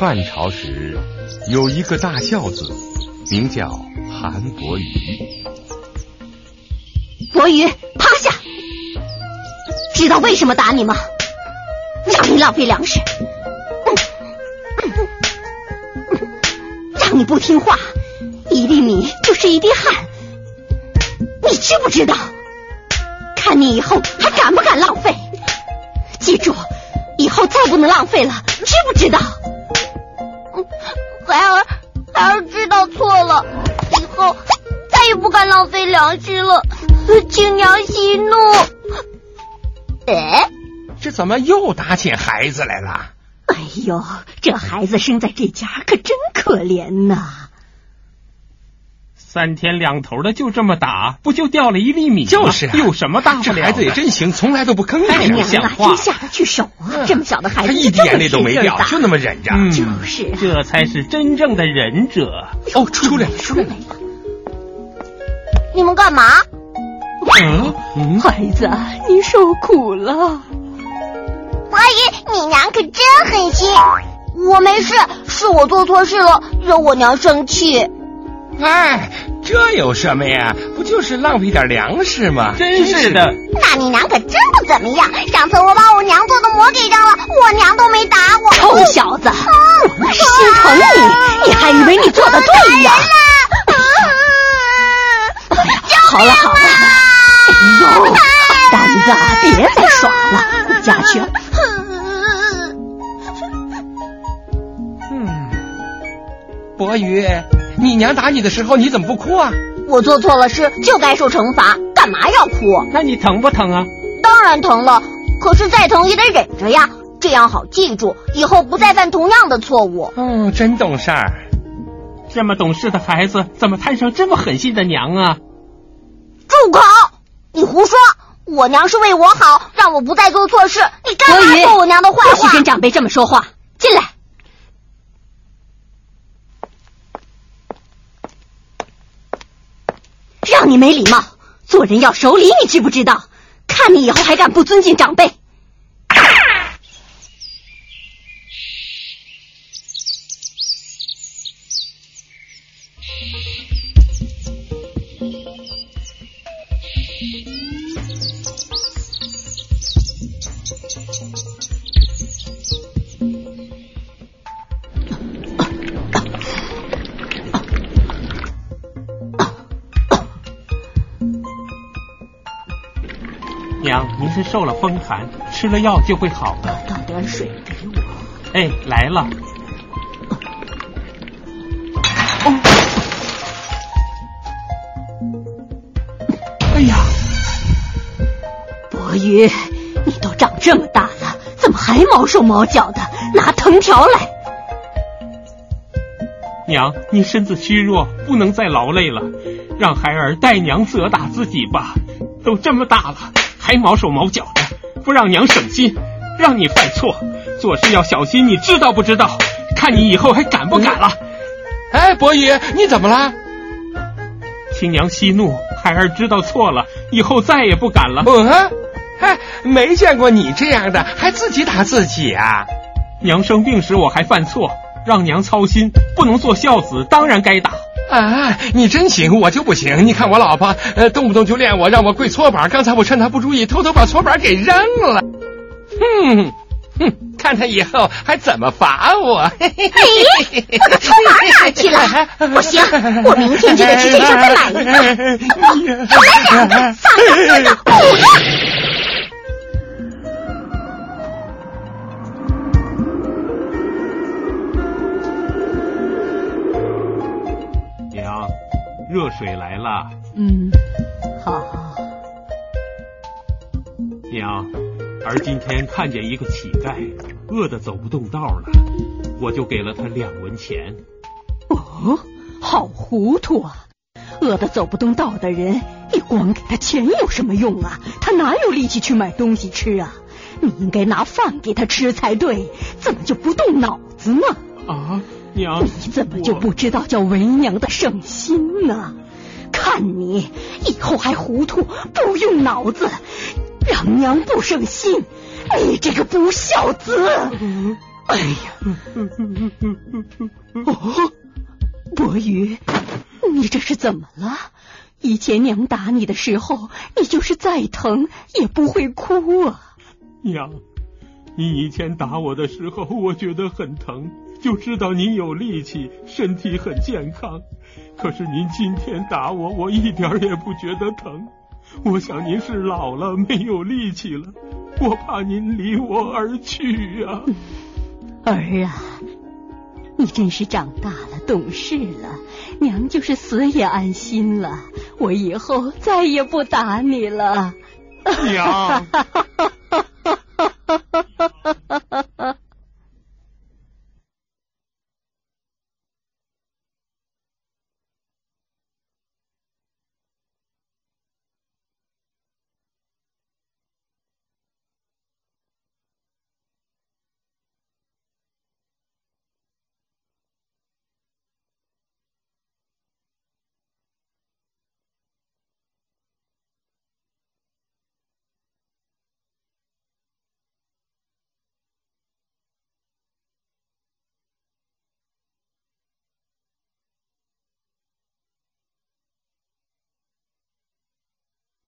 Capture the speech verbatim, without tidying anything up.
汉朝时，有一个大孝子，名叫韩伯瑜。 伯瑜，趴下！知道为什么打你吗？让你浪费粮食，让你不听话，一粒米就是一滴汗，你知不知道？看你以后还敢不敢浪费？记住，以后再不能浪费了，知不知道？ 孩儿，孩儿知道错了，以后再也不敢浪费粮食了，请娘息怒。 哎， 这怎么又打起孩子来了？ 哎呦，这孩子生在这家可真可怜呐！ 三天两头的就这么打，不就掉了一粒米吗？ 就是啊， 有什么大不了的？ 这孩子也真行，从来都不吭哎声， 娘啊，真下得去手啊！这么小的孩子， 他一滴眼泪都没掉，就那么忍着。 嗯、 就是、啊， 这才是真正的忍者。 哦，出来了，出来了！ 你们干嘛？ 嗯嗯， 孩子，你受苦了。 伯姨，你娘可真狠心。我没事，是我做错事了，惹我娘生气。 哎，这有什么呀？不就是浪费点粮食吗？ 真是的。 那你娘可真不怎么样。上次我把我娘做的馍给扔了，我娘都没打我。 臭小子，我那是心疼你，你还以为你做的对呀？哎呀，好了好了，哎呦，胆子别再耍了，回家去。 嗯，伯瑜，你娘打你的时候你怎么不哭啊？ 我做错了事就该受惩罚，干嘛要哭？ 那你疼不疼啊？ 当然疼了，可是再疼也得忍着呀，这样好记住，以后不再犯同样的错误。 哦，真懂事儿。 这么懂事的孩子，怎么摊上这么狠心的娘啊？ 住口！你胡说！我娘是为我好，让我不再做错事。你干嘛说我娘的坏话？ 不许跟长辈这么说话。进来。让你没礼貌，做人要守礼，你知不知道？看你以后还敢不尊敬长辈！ 娘，您是受了风寒，吃了药就会好的。 倒点水给我。 哎，来了。 哦， 哎呀， 伯瑜，你都长这么大了，怎么还毛手毛脚的？拿藤条来。 娘，你身子虚弱，不能再劳累了，让孩儿代娘责打自己吧。都这么大了，还毛手毛脚的，不让娘省心，让你犯错，做事要小心，你知道不知道？看你以后还敢不敢了？ 哎，伯瑜，你怎么了？ 请娘息怒，孩儿知道错了，以后再也不敢了。 嗯，哎，没见过你这样的，还自己打自己啊！ 娘生病时我还犯错，让娘操心，不能做孝子，当然该打。 啊，你真行，我就不行。你看我老婆，呃，动不动就练我，让我跪搓板。刚才我趁她不注意，偷偷把搓板给扔了。哼哼，看她以后还怎么罚我。 哎，我的搓板哪儿去了？不行，我明天就得去镇上再买一个。来两个，三个，四个，五个。 娘，热水来了。 嗯，好。 娘，儿今天看见一个乞丐，饿得走不动道了，我就给了他两文钱。 哦，好糊涂啊！饿得走不动道的人，你光给他钱有什么用啊？他哪有力气去买东西吃啊？你应该拿饭给他吃才对，怎么就不动脑子呢？ 啊，娘， 你怎么就不知道叫为娘的省心呢？看你以后还糊涂，不用脑子，让娘不省心，你这个不孝子！ 嗯哎呀！哦，博宇，你这是怎么了？以前娘打你的时候，你就是再疼也不会哭啊。 娘，你以前打我的时候，我觉得很疼，就知道您有力气，身体很健康。可是您今天打我，我一点也不觉得疼。我想您是老了，没有力气了，我怕您离我而去啊。 儿啊，你真是长大了，懂事了，娘就是死也安心了。我以后再也不打你了。 娘。